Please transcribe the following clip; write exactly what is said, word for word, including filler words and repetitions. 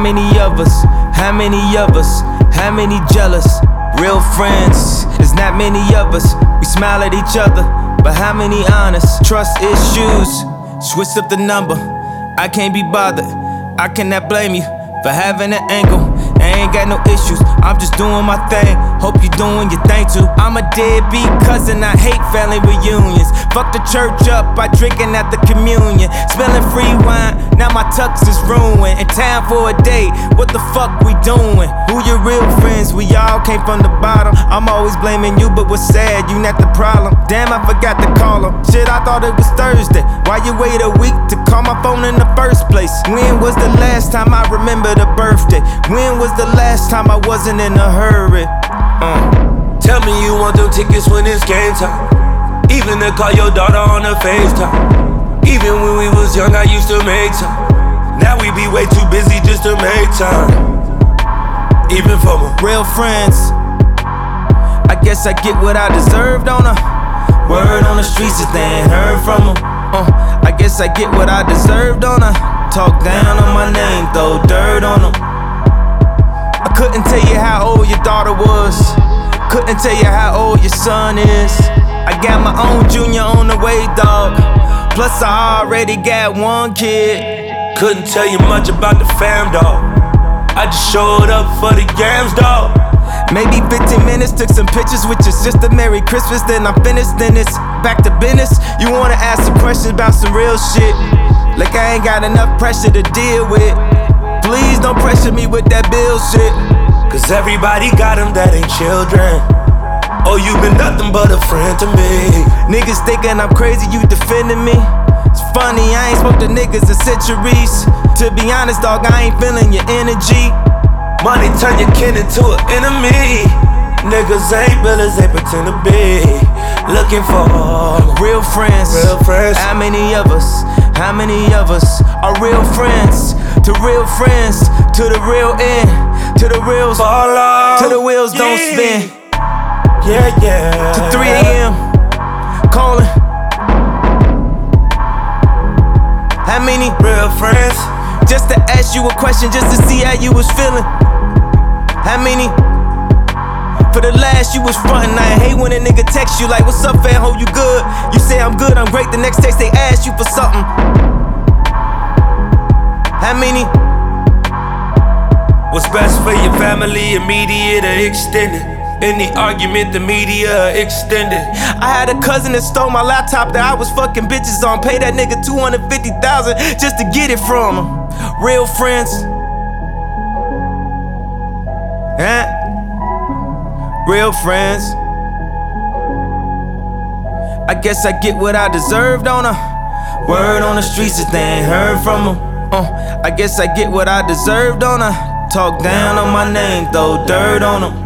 many of us? How many of us? How many jealous? Real friends, there's not many of us. We smile at each other, but how many honest? Trust issues, switch up the number. I can't be bothered, I cannot blame you for having an angle. I ain't got no issues, I'm just doing my thing. Hope you doing your thing too. I'm a deadbeat cousin, I hate family reunions. Fuck the church up by drinking at the communion. Smelling free wine, now my tux is ruined. In town for a date, what the fuck we doing? Who your real friends? We all came from the bottom. I'm always blaming you, but what's sad, you not the problem. Damn, I forgot to call him. Shit, I thought it was Thursday. Why you wait a week to call my phone in the first place? When was the last time I remembered a birthday? When was the last time I wasn't in a hurry? Uh. Tell me you want them tickets when it's game time. Even to call your daughter on the FaceTime. Even when we was young, I used to make time. Now we be way too busy just to make time. Even for my real friends, I guess I get what I deserved on a word on the streets if they ain't heard from them. Uh, I guess I get what I deserved on a talk down on my name, throw dirt on them. I couldn't tell you how old your daughter was. Couldn't tell you how old your son is. I got my own junior on the way, dog. Plus I already got one kid. Couldn't tell you much about the fam, dog. I just showed up for the yams, dog. Maybe fifteen minutes, took some pictures with your sister. Merry Christmas, then I'm finished, then it's back to business. You wanna ask some questions about some real shit, like I ain't got enough pressure to deal with. Please don't pressure me with that bullshit, cause everybody got them that ain't children. Oh, you been nothing but a friend to me. Niggas thinking I'm crazy, you defending me. It's funny, I ain't spoke to niggas in centuries. To be honest, dog, I ain't feeling your energy. Money turn your kin into an enemy. Niggas ain't real as they pretend to be. Looking for real friends. Real friends. How many of us? How many of us are real friends? To real friends, to the real end, to the reals fall off, to the wheels yeah. don't spin. Yeah, yeah. To three a.m. calling. How many real friends? Just to ask you a question, just to see how you was feeling. How many? For the last you was frontin'. I hate when a nigga text you like, what's up, fam, hope you good? You say I'm good, I'm great, the next text they ask you for something. How many? What's best for your family, immediate or extended? Any argument, the media extended. I had a cousin that stole my laptop that I was fucking bitches on. Pay that nigga two hundred fifty thousand dollars just to get it from him. Real friends. Huh? Real friends. I guess I get what I deserved on a word on the streets if they ain't heard from them. Uh, I guess I get what I deserved on a talk down on my name, throw dirt on them.